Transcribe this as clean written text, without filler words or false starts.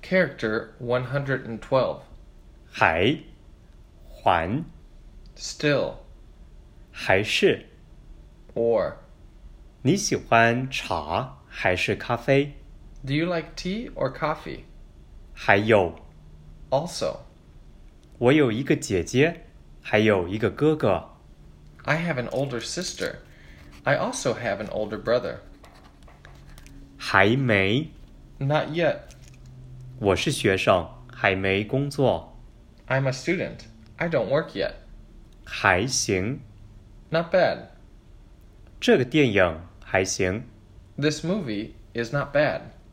Character 112. 还还 Still. 还是 Or. 你喜欢茶还是咖啡？ Do you like tea or coffee? 还有 Also. 我有一个姐姐，还有一个哥哥。 I have an older sister. I also have an older brother. 还没 Not yet. 我是学生，还没工作。 I'm a student. I don't work yet. 还行 Not bad. 这个电影还行。 This movie is not bad.